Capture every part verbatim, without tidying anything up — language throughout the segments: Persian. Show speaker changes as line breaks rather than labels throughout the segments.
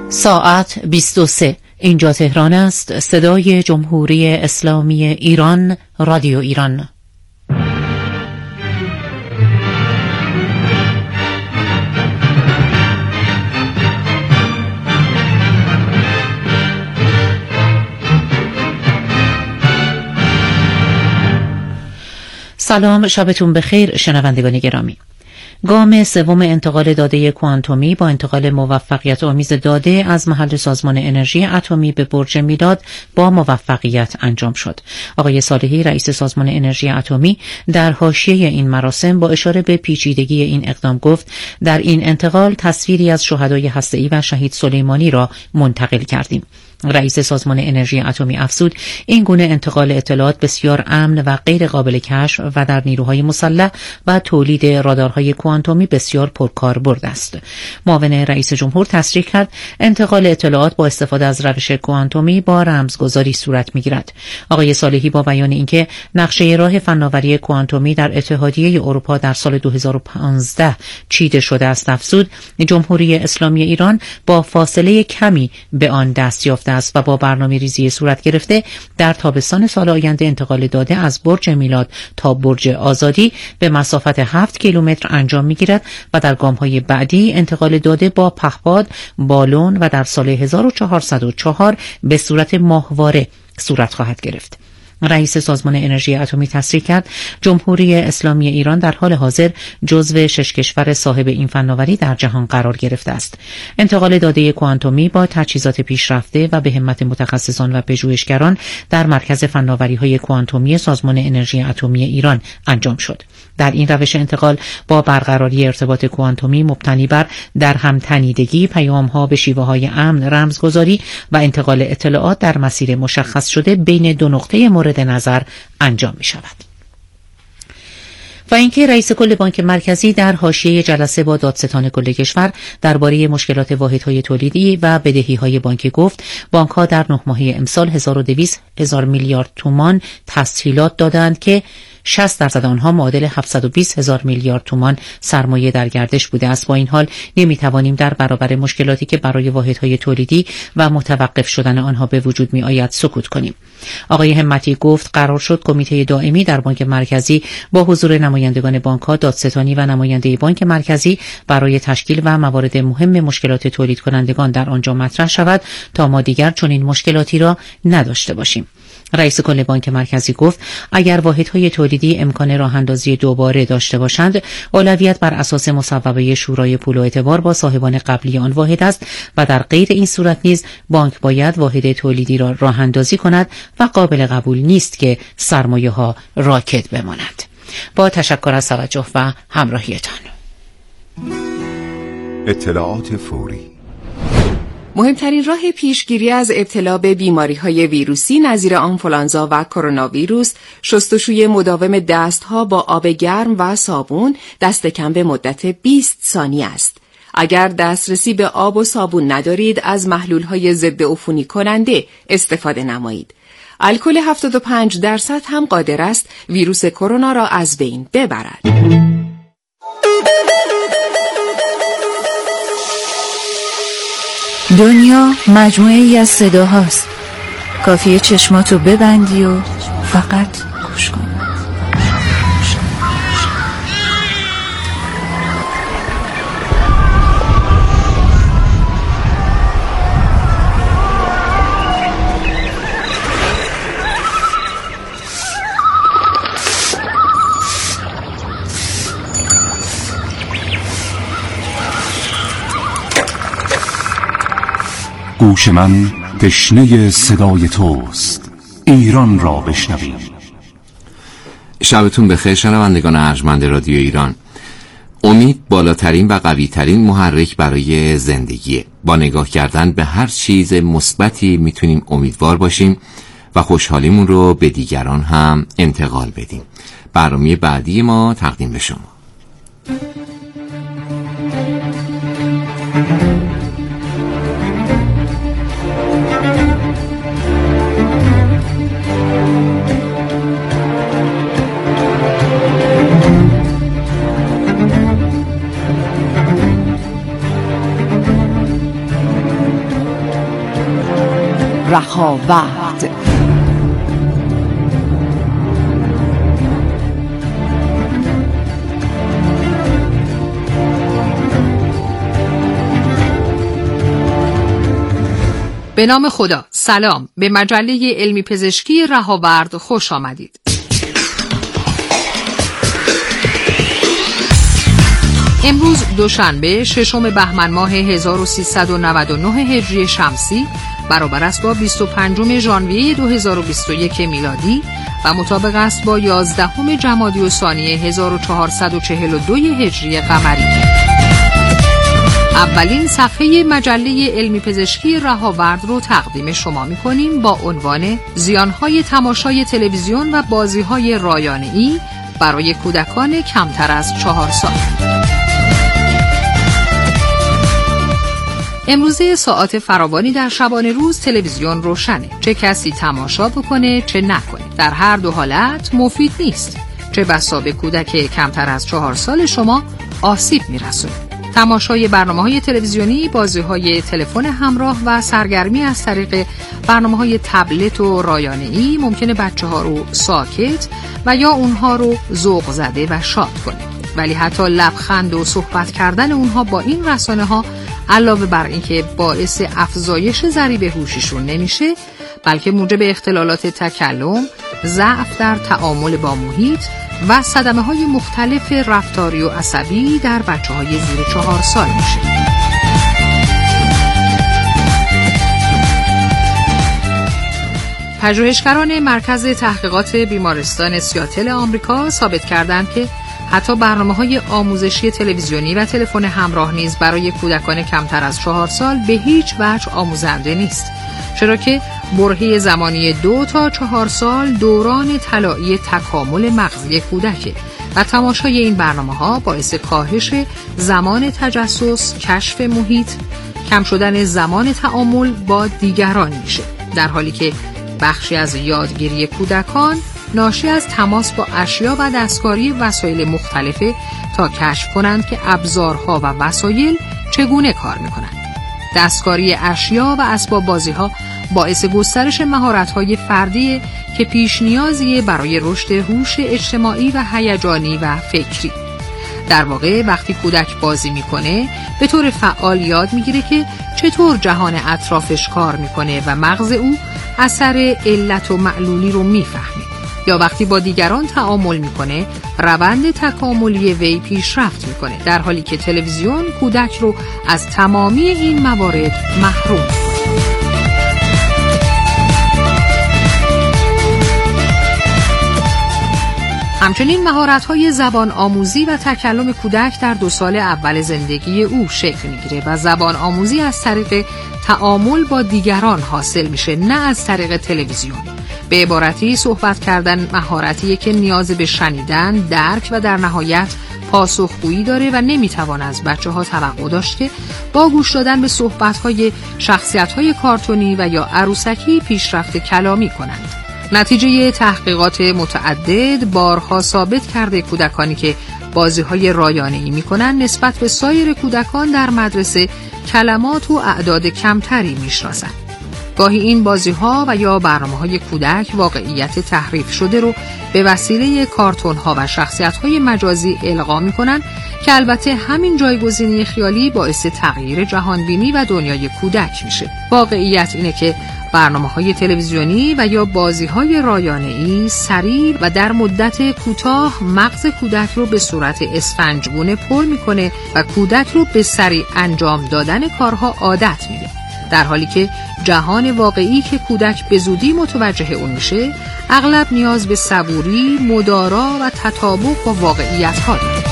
ساعت بیست و سه. اینجا تهران است. صدای جمهوری اسلامی ایران، رادیو ایران. سلام، شبتون بخیر شنوندگان گرامی. گام سوم انتقال داده کوانتومی با انتقال موفقیت آمیز داده از محل سازمان انرژی اتمی به برج میلاد با موفقیت انجام شد. آقای صالحی رئیس سازمان انرژی اتمی در حاشیه این مراسم با اشاره به پیچیدگی این اقدام گفت در این انتقال تصویری از شهدای هسته‌ای و شهید سلیمانی را منتقل کردیم. رئیس سازمان انرژی اتمی افزود این گونه انتقال اطلاعات بسیار امن و غیر قابل کشف و در نیروهای مسلح و تولید رادارهای کوانتومی بسیار پرکاربرد است. معاون رئیس جمهور تصریح کرد انتقال اطلاعات با استفاده از روش کوانتومی با رمزگذاری صورت می‌گیرد. آقای صالحی با بیان اینکه نقشه راه فناوری کوانتومی در اتحادیه اروپا در سال دو هزار و پانزده چیده شده است افزود جمهوری اسلامی ایران با فاصله کمی به آن دست یافته است و با برنامه ریزی صورت گرفته در تابستان سال آینده انتقال داده از برج میلاد تا برج آزادی به مسافت هفت کیلومتر انجام می‌گیرد و در گام‌های بعدی انتقال داده با پهپاد، بالون و در سال هزار و چهارصد و چهار به صورت ماهواره صورت خواهد گرفت. رئیس سازمان انرژی اتمی تصریح کرد جمهوری اسلامی ایران در حال حاضر جزو شش کشور صاحب این فناوری در جهان قرار گرفته است. انتقال داده کوانتومی با تجهیزات پیشرفته و به همت متخصصان و پژوهشگران در مرکز فناوری‌های کوانتومی سازمان انرژی اتمی ایران انجام شد. در این روش انتقال با برقراری ارتباط کوانتومی مبتنی بر در هم تنیدگی پیام‌ها به شیوه‌های امن رمزگذاری و انتقال اطلاعات در مسیر مشخص شده بین دو نقطه مورد نظر انجام می شود. و اینکه رئیس کل بانک مرکزی در حاشیه جلسه با دادستان کل کشور درباره مشکلات واحدهای تولیدی و بدهی‌های بانک گفت بانک‌ها در نه ماهه امسال هزار و دویست هزار میلیارد تومان تسهیلات دادند که شصت درصد آنها معادل هفتصد و بیست هزار میلیارد تومان سرمایه در گردش بوده است. با این حال نمیتوانیم در برابر مشکلاتی که برای واحدهای تولیدی و متوقف شدن آنها به وجود می آید سکوت کنیم. آقای همتی گفت قرار شد کمیته دائمی در بانک مرکزی با حضور نمایندگان بانک‌ها، دادستانی و نماینده بانک مرکزی برای تشکیل و موارد مهم مشکلات تولید کنندگان در آنجا مطرح شود تا ما دیگر چنین مشکلاتی را نداشته باشیم. رئیس کل بانک مرکزی گفت اگر واحدهای تولیدی امکان راه‌اندازی دوباره داشته باشند اولویت بر اساس مصوبه شورای پول و اعتبار با صاحبان قبلی آن واحد است و در غیر این صورت نیز بانک باید واحد تولیدی را راه‌اندازی کند و قابل قبول نیست که سرمایه‌ها راکد بماند. با تشکر از توجه و همراهیتان.
اطلاعات فوری.
مهمترین راه پیشگیری از ابتلا به بیماری‌های ویروسی نظیر آنفولانزا و کرونا ویروس شستشوی مداوم دست‌ها با آب گرم و صابون دست کم به مدت بیست ثانیه است. اگر دسترسی به آب و صابون ندارید از محلول‌های ضد عفونی کننده استفاده نمایید. الکل هفتاد و پنج درصد هم قادر است ویروس کرونا را از بین ببرد.
دنیا مجموعه‌ای از صداهاست. کافیه چشماتو ببندی و فقط گوش کن.
گوش من تشنه صدای توست، ایران را بشنویم.
شبتون بخیر شنوندگان ارجمند رادیو ایران. امید بالاترین و قویترین محرک برای زندگیه. با نگاه کردن به هر چیز مثبتی میتونیم امیدوار باشیم و خوشحالیمون رو به دیگران هم انتقال بدیم. برنامه بعدی ما تقدیم به شما.
رهاورد.
به نام خدا، سلام. به مجله علمی پزشکی رهاورد خوش آمدید. امروز دوشنبه ششم بهمن ماه هزار و سیصد و نود و نه هجری شمسی برابر است با بیست و پنجم ژانویه دو هزار و بیست و یک میلادی و مطابق است با یازدهم جمادی الثانی هزار و چهارصد و چهل و دو هجری قمری. اولین صفحه مجله علمی پزشکی رهاورد رو تقدیم شما می‌کنیم با عنوان زیانهای تماشای تلویزیون و بازی‌های رایانه‌ای برای کودکان کمتر از چهار سال. امروزه ساعات فراوانی در شبانه روز تلویزیون روشنه. چه کسی تماشا بکنه چه نکنه، در هر دو حالت مفید نیست. چه بسا به کودک کمتر از چهار سال شما آسیب میرسونه. تماشای برنامه‌های تلویزیونی، بازی‌های تلفن همراه و سرگرمی از طریق برنامه‌های تبلت و رایانه‌ای ممکنه بچه‌ها رو ساکت و یا اونها رو ذوق زده و شاد کنه. ولی حتی لبخند و صحبت کردن اونها با این رسانه‌ها علاوه بر اینکه باعث افزایش ضریب هوشیشون نمیشه، بلکه موجب اختلالات تکلم، ضعف در تعامل با محیط و صدمه‌های مختلف رفتاری و عصبی در بچه‌های زیر چهار سال میشه. پژوهشگران مرکز تحقیقات بیمارستان سیاتل آمریکا ثابت کردند که حتی برنامه‌های آموزشی تلویزیونی و تلفن همراه نیز برای کودکان کمتر از چهار سال به هیچ وجه آموزنده نیست، چرا که برهه زمانی دو تا چهار سال دوران طلایی تکامل مغزی کودکه و تماشای این برنامه‌ها باعث کاهش زمان تجسس، کشف محیط، کم شدن زمان تعامل با دیگران میشه، در حالی که بخشی از یادگیری کودکان ناشی از تماس با اشیا و دستکاری وسایل مختلفه تا کشف کنند که ابزارها و وسایل چگونه کار میکنند. دستکاری اشیا و اسباب بازی‌ها باعث گسترش مهارت‌های فردی که پیش نیازیه برای رشد هوش اجتماعی و هیجانی و فکری. در واقع وقتی کودک بازی میکنه به طور فعال یاد میگیره که چطور جهان اطرافش کار میکنه و مغز او اثر علت و معلولی رو میفهمه. یا وقتی با دیگران تعامل میکنه روند تکاملی وی پیشرفت میکنه، در حالی که تلویزیون کودک رو از تمامی این موارد محروم میکنه. همچنین مهارت‌های زبان آموزی و تکلم کودک در دو سال اول زندگی او شکل میگیره و زبان آموزی از طریق تعامل با دیگران حاصل میشه، نه از طریق تلویزیون. به عبارتی صحبت کردن مهارتیه که نیاز به شنیدن، درک و در نهایت پاسخگویی داره و نمیتوان از بچه‌ها توقع داشت که با گوش دادن به صحبت‌های شخصیت‌های کارتونی و یا عروسکی پیشرفت کلامی کنند. نتیجه تحقیقات متعدد بارها ثابت کرده کودکانی که بازی‌های رایانه‌ای می‌کنند نسبت به سایر کودکان در مدرسه کلمات و اعداد کمتری می‌شناسند. گاهی این بازی‌ها و یا برنامه‌های کودک واقعیت تحریف شده رو به وسیله کارتون‌ها و شخصیت‌های مجازی القا می‌کنند که البته همین جایگزینی خیالی باعث تغییر جهانبینی و دنیای کودک میشه. واقعیت اینه که برنامه‌های تلویزیونی و یا بازی‌های رایانه‌ای سریع و در مدت کوتاه مغز کودک رو به صورت اسفنجگونه پر می‌کنه و کودک رو به سریع انجام دادن کارها عادت میده، در حالی که جهان واقعی که کودک به زودی متوجه اون میشه اغلب نیاز به صبوری، مدارا و تطابق با واقعیت‌ها داره.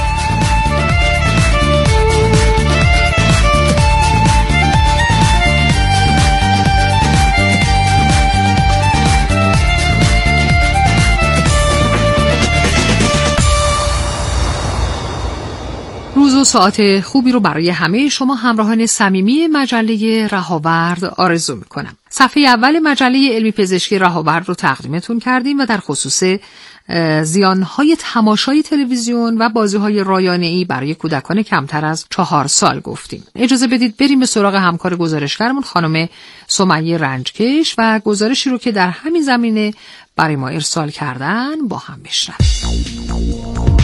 و ساعت خوبی رو برای همه شما همراهان صمیمی مجله رهاورد آرزو میکنم. صفحه اول مجله علمی پزشکی رهاورد رو تقدیمتون کردیم و در خصوص زیانهای تماشای تلویزیون و بازی‌های رایانه‌ای برای کودکان کمتر از چهار سال گفتیم. اجازه بدید بریم به سراغ همکار گزارشگرمون خانم سمیه رنجکش و گزارشی رو که در همین زمینه برای ما ارسال کردن با هم بشنویم.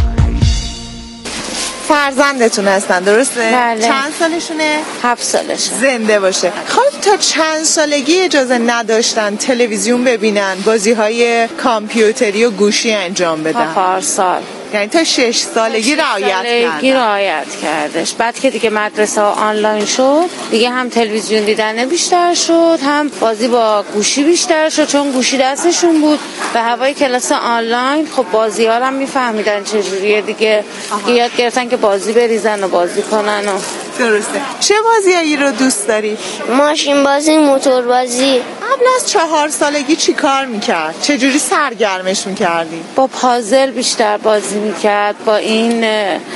فرزندتون هستن درسته؟
بله.
چند سالشونه؟
هفت سالشه.
زنده باشه. خب تا چند سالگی اجازه نداشتن تلویزیون ببینن، بازی‌های کامپیوتری و گوشی انجام بدن؟
تا چهار سال.
یعنی تا شش سالگی رعایت کردن.
سالگی رعایت کردش. بعد که دیگه مدرسه ها آنلاین شد، دیگه هم تلویزیون دیدن بیشتر شد، هم بازی با گوشی بیشتر شد، چون گوشی دستشون بود به هوای کلاس آنلاین. خب بازی ها رو هم میفهمیدن چجوریه دیگه. یاد گرفتن که بازی بریزن و بازی کنن و
درسته. چه بازیایی رو دوست داری؟
ماشین بازی، موتور بازی.
قبل از چهار سالگی چی کار میکرد؟ چجوری سرگرمش میکردی؟
با پازل بیشتر بازی میکرد، با این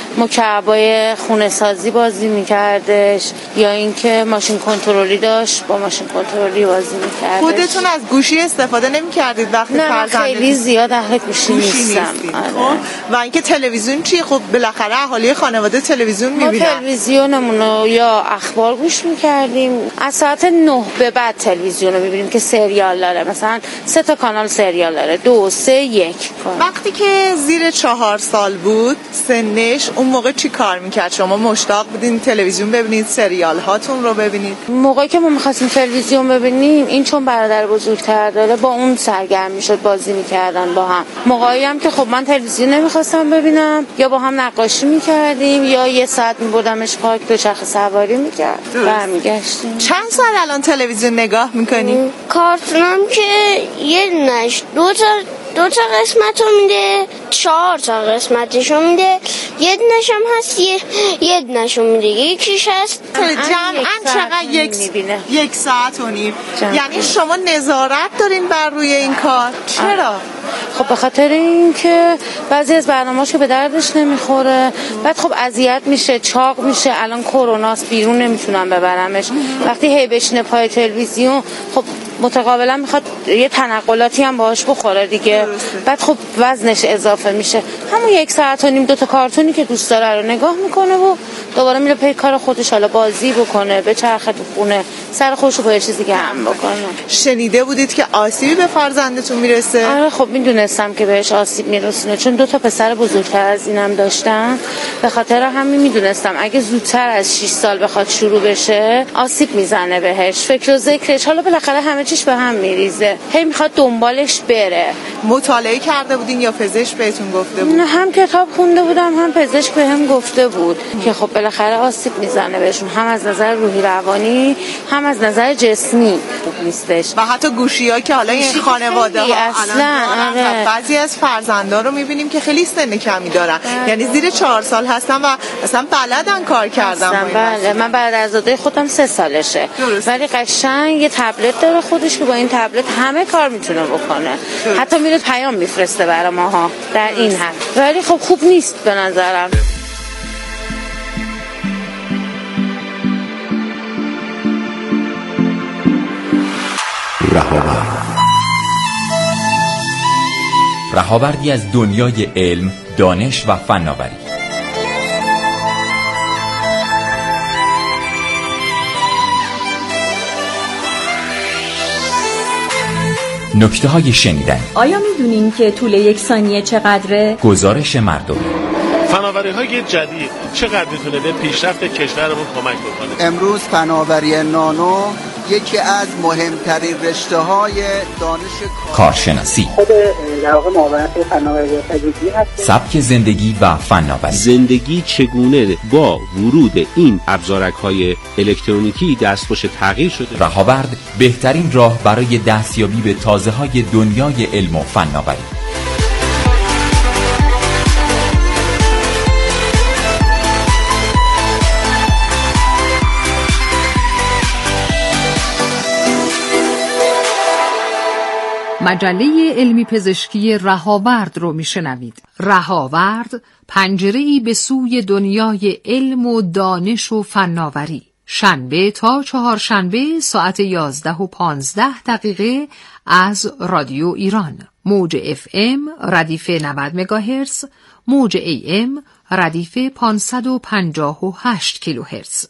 مکعبای خونه سازی بازی میکردش، یا اینکه ماشین کنترلی داشت با ماشین کنترلی بازی میکردش.
خودتون از گوشی استفاده نمیکردید وقتی فرزندتون؟
نه خیلی زیاد اهل گوشی, گوشی نیستم.
آره. و اینکه تلویزیون چی؟ خب بالاخره اهالی خانواده تلویزیون میبینن.
ما تلویزیونمون رو یا اخبار گوش میکردیم، از ساعت نه به بعد تلویزیون رو میبینیم که سریال داره، مثلا سه تا کانال سریال داره، دو سه یک.
وقتی که زیر چهار سال بود سنش، اون موقع چی کار میکرد؟ شما مشتاق بودین تلویزیون ببینید، سریال هاتون رو ببینید؟
موقعی که ما میخواستیم تلویزیون ببینیم، این چون برادر بزرگتر داره با اون سرگرم میشد، بازی میکردن با هم. موقعی هم که خب من تلویزیون نمیخواستم ببینم، یا با هم نقاشی میکردیم، یا یه ساعت میبردمش پارک دوچرخه سواری میکرد برمیگشتیم.
چند سال الان تلویزیون نگاه میکنی؟
کارتونم که یه نش دو تا دو تا قسمتو میده، چهار تا قسمتشو میده، یه دونش هم هست یه یه دونشو میده، یکیش هست
جمعاً چقدر یک یک ساعت و نیم. یعنی شما نظارت دارین بر روی این کار؟ چرا؟
خب به خاطر اینکه بعضی از برنامه‌اش که به دردش نمیخوره، بعد خب اذیت میشه، چاق میشه. الان کروناست، بیرون نمیتونن ببرمش. وقتی هی بشینه پای تلویزیون، خب متقابلا میخواد یه تنقلاتی هم باهاش بخوره دیگه. بعد خب وزنش اضافه میشه. همون یک ساعت و نیم دو تا کارتونی که دوست داره رو نگاه میکنه و دوباره میره پی کار خودش، حالا بازی بکنه، به چرخه تو خونه، سر خودشو با چیزی که هم بکنه.
شنیده بودید که آسیبی به فرزندتون میرسه؟
آره خب میدونستم که بهش آسیب میرسونه، چون دو تا پسر بزرگتر از اینم داشتم. به خاطر همین میدونستم اگه زودتر از شش سال بخواد شروع بشه آسیب میزنه بهش. فکر و ذکرش، حالا بالاخره همه چیش به هم میریزه، هی میخواد دنبالش بره.
مطالعه کرده بودین یا پزشک بهتون گفته بود؟
نه، هم کتاب خونده بودم، هم پزشک بهم گفته بود که خب بالاخره آسیب میزنه بهشون، هم از نظر روحی روانی، هم از نظر جسمی خوب نیستش.
و حتی گوشی‌ها که حالا این خانواده ها
اصلا
آره. بعضی از فرزندا رو میبینیم که خیلی سن کمی دارن، بله. یعنی زیر چهار سال هستن و اصلا بلدن کار کردن.
بله، من برادرزاده خودم سه سالشه، ولی قشنگ یه تبلت داره خودش که با این تبلت همه کار میتونه بکنه. درست. حتی میره پیام میفرسته برای ماها در این حد. ولی خب خوب نیست به نظرم.
رهاورد رهاوردی از دنیای علم، دانش و فناوری. نکته های شنیدن.
آیا میدونین که طول یک ثانیه چقدره؟
گزارش مردم.
فناوری های جدید چقدر میتونه به پیشرفت کشورمون کمک بکنه؟
امروز فناوری نانو یکی از مهمترین رشته های دانش
کارشناسی،
خود در واقع معاونت فناوری تجدیدی هست.
سبک زندگی و فناوری.
زندگی چگونه با ورود این ابزارک های الکترونیکی دستخوش تغییر شده.
رهاورد بهترین راه برای دستیابی به تازه های دنیای علم و فناوری.
مجله علمی پزشکی رهاورد رو میشنوید. رهاورد پنجره‌ای به سوی دنیای علم و دانش و فناوری. شنبه تا چهارشنبه ساعت یازده و پانزده دقیقه از رادیو ایران. موج اف ام ردیف نود مگاهرتز، موج ای ام ردیف پانصد و پنجاه و هشت کیلوهرتز.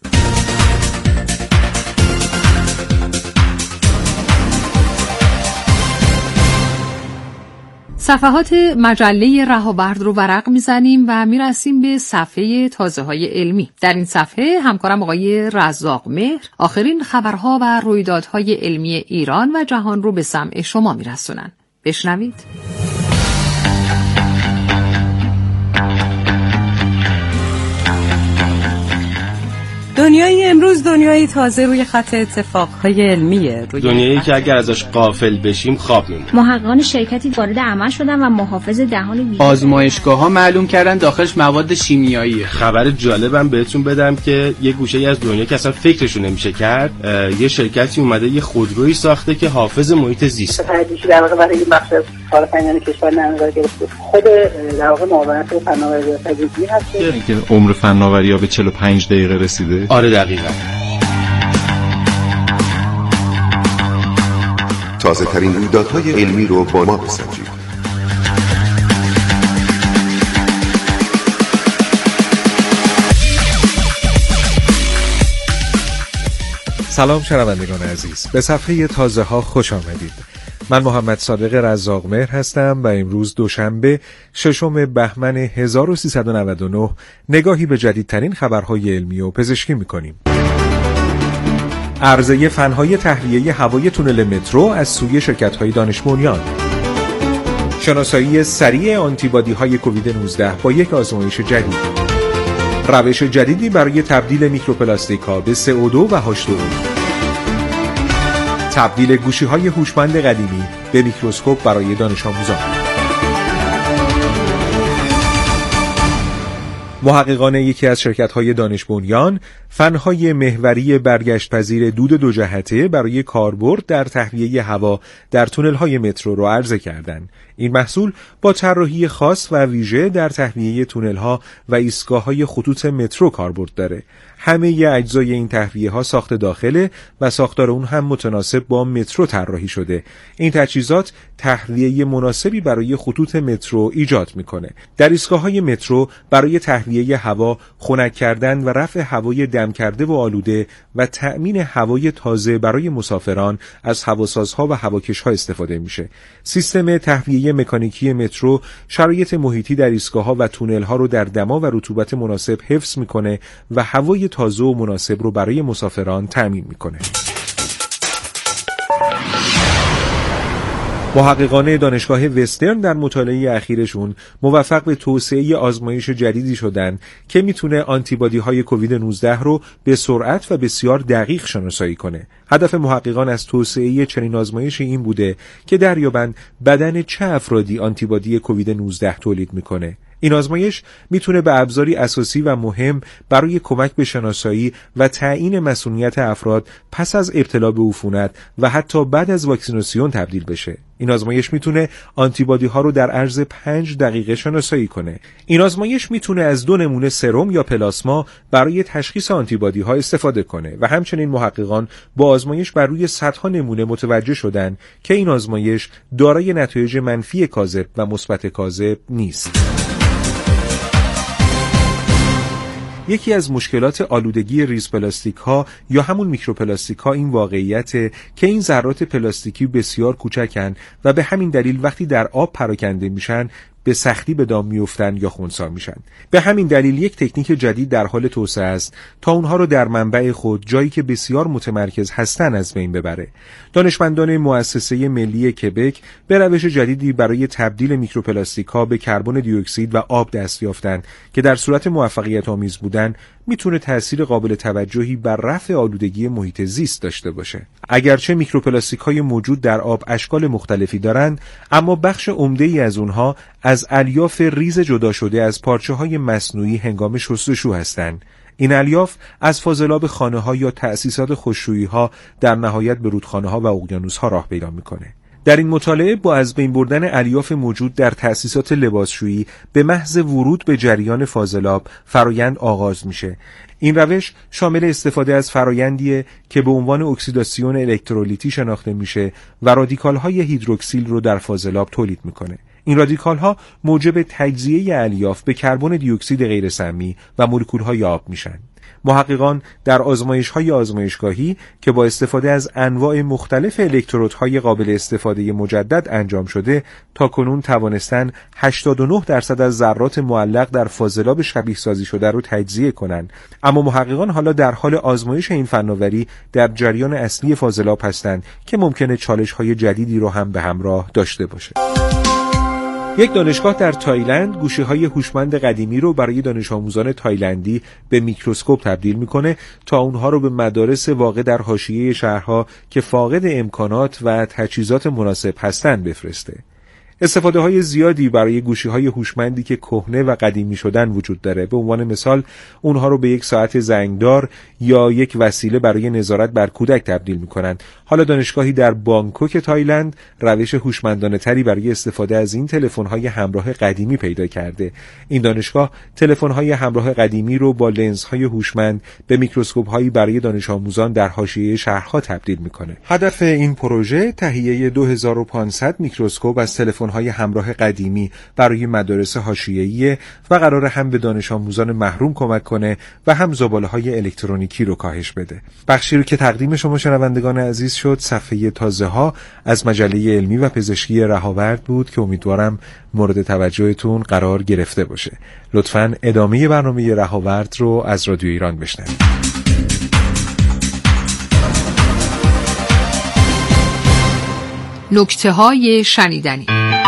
صفحات مجله رهاورد رو ورق میزنیم و میرسیم به صفحه تازه‌های علمی. در این صفحه همکارم آقای رزاق مهر آخرین خبرها و رویدادهای علمی ایران و جهان رو به سمع شما میرسونن. بشنوید.
دنیای امروز دنیای تازه روی خط اتفاقهای علمیه. روی
دنیایی که اگر ازش غافل بشیم خواب میمونیم.
محققان شرکتی وارد عمل شدن و محافظ دهان ویژه
آزمایشگاه‌ها معلوم کردن داخلش مواد شیمیاییه.
خبر جالبم بهتون بدم که یه گوشه‌ای از دنیا که اصلا فکرشو نمیشه کرد، یه شرکتی اومده یه خودرویی ساخته که حافظ محیط زیست.
تجربه در واقع برای این بخش از کار فنی کشور نظر گرفته. خود در واقع معاونت فناوری و تجربی هست
که عمر فناوری‌ها به چهل و پنج دقیقه رسیده.
آره دقیقاً.
تازه ترین رویدادهای علمی رو با ما بسنجید.
سلام شنوندگان عزیز، به صفحه تازه ها خوش آمدید. من محمد صادق رزاق مهر هستم و امروز دوشنبه ششم بهمن هزار و سیصد و نود و نه نگاهی به جدیدترین خبرهای علمی و پزشکی می‌کنیم. عرضه فنهای تهویه هوای تونل مترو از سوی شرکت‌های دانش بنیان. شناسایی سریع آنتیبادی‌های کووید نوزده با یک آزمایش جدید. روش جدیدی برای تبدیل میکروپلاستیک‌ها به سی او دو و هاچ تو او. تبدیل گوشی‌های هوشمند قدیمی به میکروسکوپ برای دانش آموزان. محققان یکی از شرکت‌های دانش بنیان فنهای محوری برگشت پذیر دود دو جهته برای کاربرد در تهویه هوا در تونل‌های مترو را عرضه کردند. این محصول با طراحی خاص و ویژه در تهویه تونل‌ها و ایستگاه‌های خطوط مترو کاربرد داره. همه اجزای این تهویه‌ها ساخت داخله و ساختار اون هم متناسب با مترو طراحی شده. این تجهیزات تهویه مناسبی برای خطوط مترو ایجاد میکنه. در ایستگاه‌های مترو برای تهویه هوا، خنک کردن و رفع هوای دم کرده و آلوده و تأمین هوای تازه برای مسافران از هواسازها و هواکش‌ها استفاده میشه. سیستم تهویه مکانیکی مترو شرایط محیطی در ایستگاه‌ها و تونل‌ها رو در دما و رطوبت مناسب حفظ میکنه و هوای تازه و مناسب رو برای مسافران تأمین میکنه. محققان دانشگاه وسترن در مطالعه اخیرشون موفق به توسعه آزمایش جدیدی شدن که میتونه آنتیبادی‌های کووید نوزده رو به سرعت و بسیار دقیق شناسایی کنه. هدف محققان از توسعه چنین آزمایشی این بوده که دریابند بدن چه افرادی آنتیبادی کووید نوزده تولید میکنه. این آزمایش میتونه به ابزاری اساسی و مهم برای کمک به شناسایی و تعیین مسئولیت افراد پس از ابتلا به عفونت و حتی بعد از واکسیناسیون تبدیل بشه. این آزمایش میتونه آنتیبادی ها رو در عرض پنج دقیقه شناسایی کنه. این آزمایش میتونه از دو نمونه سرم یا پلاسما برای تشخیص آنتیبادی ها استفاده کنه و همچنین محققان با آزمایش بر روی صدها نمونه متوجه شدن که این آزمایش دارای نتایج منفی کاذب و مثبت کاذب نیست. یکی از مشکلات آلودگی ریز پلاستیک ها یا همون میکروپلاستیک ها این واقعیته که این ذرات پلاستیکی بسیار کوچکن و به همین دلیل وقتی در آب پراکنده میشن به سختی به دام میافتن یا خنثی میشن. به همین دلیل یک تکنیک جدید در حال توسعه است تا اونها رو در منبع خود، جایی که بسیار متمرکز هستن، از بین ببره. دانشمندان مؤسسه ملی کبک به روش جدیدی برای تبدیل میکروپلاستیک ها به کربن دی اکسید و آب دست یافتن که در صورت موفقیت آمیز بودن میتونه تأثیر قابل توجهی بر رفع آلودگی محیط زیست داشته باشه. اگرچه میکروپلاستیک های موجود در آب اشکال مختلفی دارند، اما بخش عمده‌ای از اونها از الیاف ریز جدا شده از پارچه‌های مصنوعی هنگام شستشو هستند. این الیاف از فاضلاب خانه‌ها یا تأسیسات خشکشویی‌ها در نهایت به رودخانه‌ها و اقیانوس‌ها راه پیدا می‌کنه. در این مطالعه با از بین بردن الیاف موجود در تأسیسات لباسشویی به محض ورود به جریان فاضلاب فرایند آغاز میشه. این روش شامل استفاده از فرایندیه که به عنوان اکسیداسیون الکترولیتی شناخته میشه و رادیکال‌های هیدروکسیل رو در فاضلاب تولید میکنه. این رادیکال‌ها موجب تجزیه الیاف به کربن دی اکسید غیرسمی و مولکول‌های آب میشن. محققان در آزمایش‌های آزمایشگاهی که با استفاده از انواع مختلف الکترودهای قابل استفاده مجدد انجام شده تا کنون توانستن هشتاد و نه درصد از ذرات معلق در فاضلاب شبیه سازی شده رو تجزیه کنند. اما محققان حالا در حال آزمایش این فناوری در جریان اصلی فاضلاب هستند که ممکنه چالش‌های جدیدی رو هم به همراه داشته باشه. یک دانشگاه در تایلند گوشی‌های هوشمند قدیمی رو برای دانش آموزان تایلندی به میکروسکوپ تبدیل می‌کنه تا اونها رو به مدارس واقع در حاشیه شهرها که فاقد امکانات و تجهیزات مناسب هستند بفرسته. استفاده های زیادی برای گوشی های هوشمندی که کهنه و قدیمی شدن وجود داره. به عنوان مثال اونها رو به یک ساعت زنگدار یا یک وسیله برای نظارت بر کودک تبدیل میکنن. حالا دانشگاهی در بانکوک تایلند روش هوشمندانه تری برای استفاده از این تلفن های همراه قدیمی پیدا کرده. این دانشگاه تلفن های همراه قدیمی رو با لنز های هوشمند به میکروسکوپ هایی برای دانش آموزان در حاشیه شهرها تبدیل میکنه. هدف این پروژه تهیه دو هزار و پانصد میکروسکوپ از تلفن های همراه قدیمی برای مدارس حاشیه‌ای و قرار هم به دانش آموزان محروم کمک کنه و هم زباله‌های الکترونیکی رو کاهش بده. بخشی رو که تقدیم شما شنوندگان عزیز شد صفحه تازه ها از مجله علمی و پزشکی رهاورد بود که امیدوارم مورد توجهتون قرار گرفته باشه. لطفاً ادامه برنامه رهاورد رو از رادیو ایران بشنوید.
نکته‌های شنیدنی.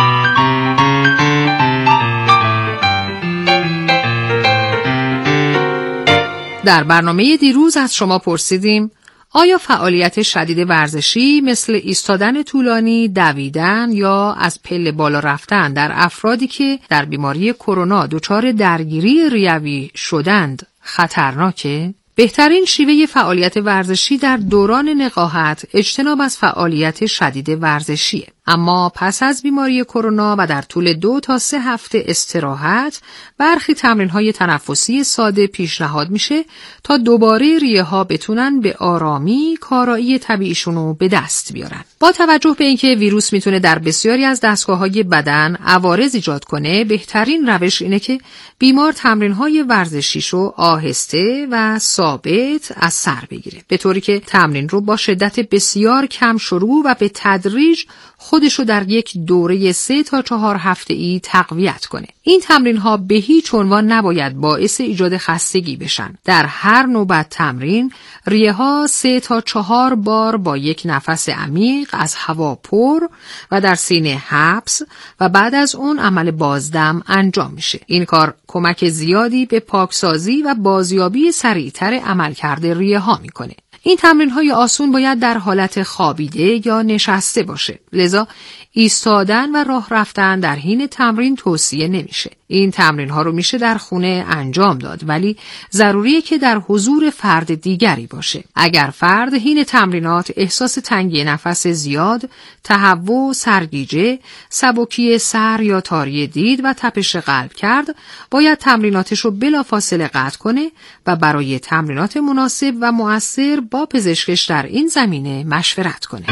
در برنامه دیروز از شما پرسیدیم آیا فعالیت شدید ورزشی مثل ایستادن طولانی، دویدن یا از پله بالا رفتن در افرادی که در بیماری کرونا دچار درگیری ریوی شدند خطرناکه؟ بهترین شیوه فعالیت ورزشی در دوران نقاهت اجتناب از فعالیت شدید ورزشیه. اما پس از بیماری کرونا و در طول دو تا سه هفته استراحت برخی تمرین‌های تنفسی ساده پیشنهاد میشه تا دوباره ریه ها بتونن به آرامی کارایی طبیعیشون رو به دست بیارن. با توجه به اینکه ویروس میتونه در بسیاری از دستگاه‌های بدن عوارض ایجاد کنه، بهترین روش اینه که بیمار تمرین‌های ورزشیشو آهسته و ثابت از سر بگیره، به طوری که تمرین رو با شدت بسیار کم شروع و به تدریج خودشو در یک دوره سه تا چهار هفته‌ای تقویت کنه. این تمرین ها به هیچ عنوان نباید باعث ایجاد خستگی بشن. در هر نوبت تمرین ریه ها سه تا چهار بار با یک نفس عمیق از هوا پر و در سینه حبس و بعد از اون عمل بازدم انجام میشه. این کار کمک زیادی به پاکسازی و بازیابی سریعتر عملکرد ریه ها میکنه. این تمرین‌های آسون باید در حالت خوابیده یا نشسته باشه. لذا ایستادن و راه رفتن در حین تمرین توصیه نمیشه. این تمرین‌ها رو میشه در خونه انجام داد، ولی ضروریه که در حضور فرد دیگری باشه. اگر فرد حین تمرینات احساس تنگی نفس زیاد، تهوع، سرگیجه، سبکی سر یا تاری دید و تپش قلب کرد، باید تمریناتش رو بلافاصله قطع کنه و برای تمرینات مناسب و مؤثر با پزشکش در این زمینه مشورت کنه.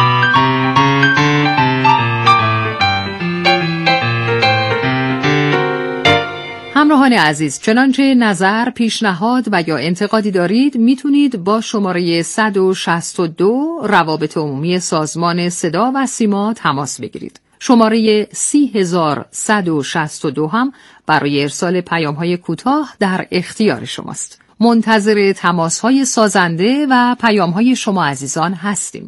همراهان عزیز، چنانچه نظر، پیشنهاد و یا انتقادی دارید میتونید با شماره صد و شصت و دو روابط عمومی سازمان صدا و سیما تماس بگیرید. شماره سی هزار صد و شصت و دو هم برای ارسال پیام‌های کوتاه در اختیار شماست. منتظر تماس‌های سازنده و پیام‌های شما عزیزان هستیم.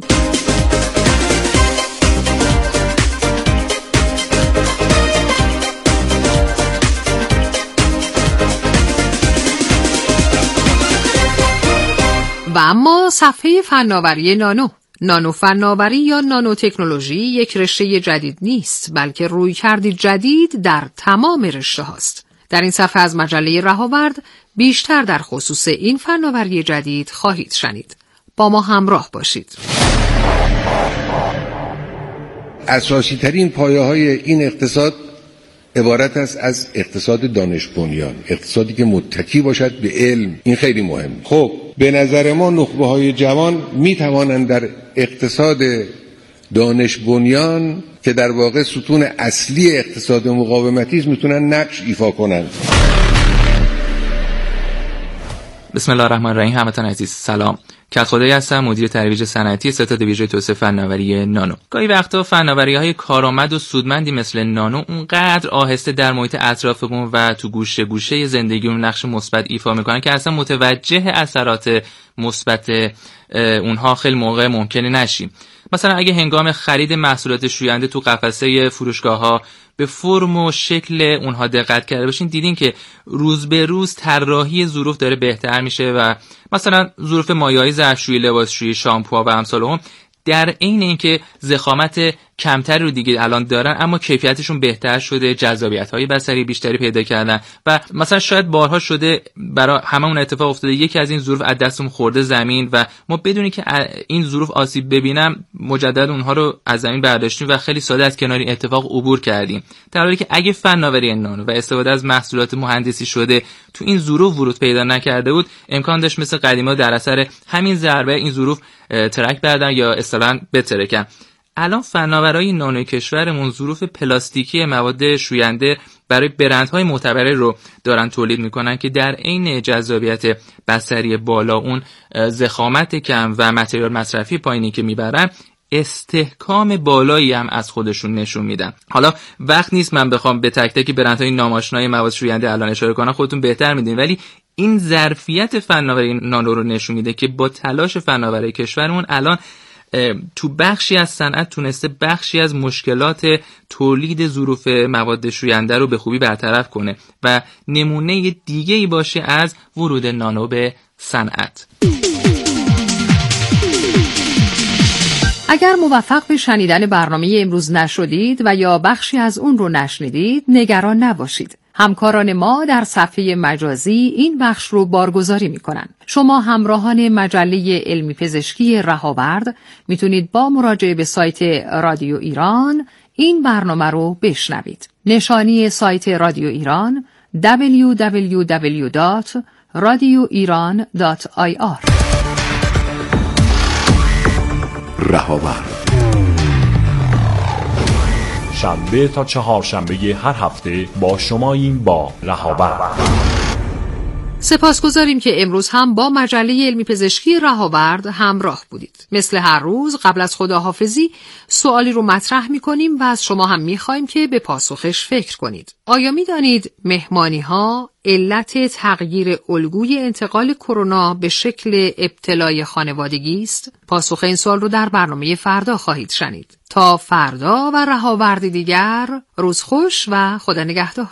و اما صفحه فناوری نانو. نانو فناوری یا نانو تکنولوژی یک رشته جدید نیست، بلکه رویکردی جدید در تمام رشته هاست. در این صفحه از مجله رهاورد بیشتر در خصوص این فناوری جدید خواهید شنید. با ما همراه باشید.
اساسی ترین پایه های این اقتصاد عبارت است از اقتصاد دانش بنیان، اقتصادی که متکی باشد به علم. این خیلی مهم. خب به نظر ما نخبه های جوان می توانند در اقتصاد دانش بنیان که در واقع ستون اصلی اقتصاد مقاومتی است میتونن نقش ایفا کنند.
بسم الله الرحمن الرحیم. همتون عزیز سلام. کدخدایی هستم، مدیر ترویج صنعتی ستاد ویژه توسعه فناوری نانو. گاهی وقتا فناوری‌های کارآمد و سودمندی مثل نانو اونقدر آهسته در محیط اطرافمون و تو گوشه گوشه زندگیمون نقش مثبت ایفا میکنن که اصلا متوجه اثرات مثبت اونها خیلی موقع ممکنه نشیم. مثلا اگه هنگام خرید محصولات شوینده تو قفسه فروشگاه‌ها به فرم و شکل اونها دقت کرده باشین، دیدین که روز به روز طراحی ظروف داره بهتر میشه و مثلا ظروف مایعی ظرفشویی، لباسشویی، شامپوها و امثال هم در عین اینکه ضخامت کمتری رو دیگه الان دارن اما کیفیتشون بهتر شده، جذابیت‌های بصری بیشتری پیدا کردن و مثلا شاید بارها شده برای هممون اتفاق افتاده یکی از این ظروف از دستمون خورده زمین و ما بدونی که این ظروف آسیب ببینم مجدد اونها رو از زمین برداشتیم و خیلی ساده از کنار این اتفاق عبور کردیم، در حالی که اگه فناوری نانو و استفاده از محصولات مهندسی شده تو این ظروف ورود پیدا نکرده بود، امکان داشت مثل قدیما در اثر همین ضربه این ظروف ترک بردن یا اصطلاحاً بترکن. الان فناورای نانوی کشورمون ظروف پلاستیکی مواد شوینده برای برندهای معتبر رو دارن تولید میکنن که در عین جذابیت بصری بالا، اون ضخامت کم و متریال مصرفی پایینی که میبرن، استحکام بالایی هم از خودشون نشون میدن. حالا وقت نیست من بخوام به تک تک برندهای ناماشنای مواد شوینده الان اشاره کنم، خودتون بهتر میدونید، ولی این ظرفیت فناوری نانو رو نشون میده که با تلاش فناوری کشورمون الان تو بخشی از صنعت تونسته بخشی از مشکلات تولید ظروف مواد شوینده رو به خوبی برطرف کنه و نمونه دیگه‌ای باشه از ورود نانو به صنعت.
اگر موفق به شنیدن برنامه امروز نشدید و یا بخشی از اون رو نشنیدید، نگران نباشید. همکاران ما در صفحه مجازی این بخش رو بارگذاری میکنن. شما همراهان مجله علمی پزشکی رهاورد میتونید با مراجعه به سایت رادیو ایران این برنامه رو بشنوید. نشانی سایت رادیو ایران دبلیو دبلیو دبلیو دات رادیو ایران دات آی آر.
رهاورد شنبه تا چهارشنبه هر هفته با شماییم با رهاورد.
سپاسگزاریم که امروز هم با مجله علمی پزشکی رهاورد همراه بودید. مثل هر روز قبل از خداحافظی سوالی رو مطرح می‌کنیم و از شما هم می‌خوایم که به پاسخش فکر کنید. آیا می‌دانید مهمانی‌ها علت تغییر الگوی انتقال کرونا به شکل ابتلای خانوادگی است؟ پاسخ این سوال رو در برنامه فردا خواهید شنید. تا فردا و رهاوردی دیگر، روز خوش و خدا نگهدار.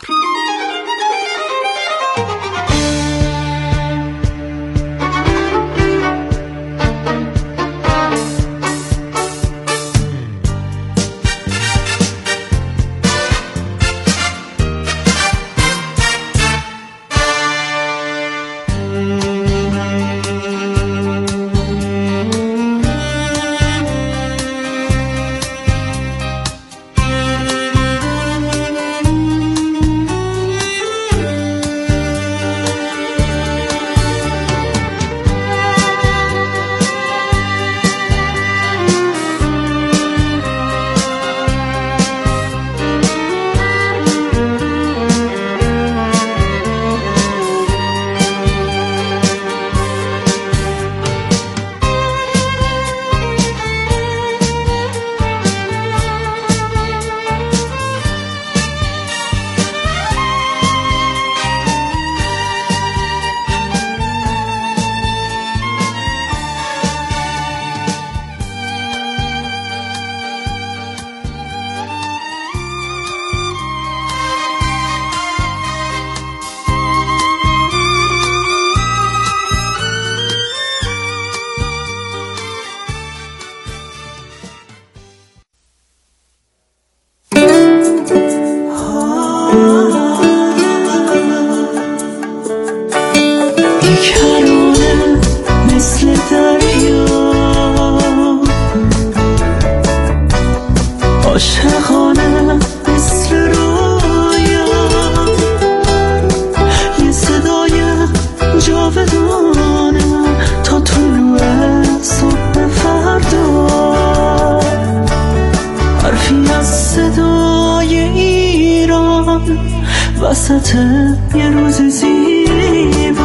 وسط یه روز زیبا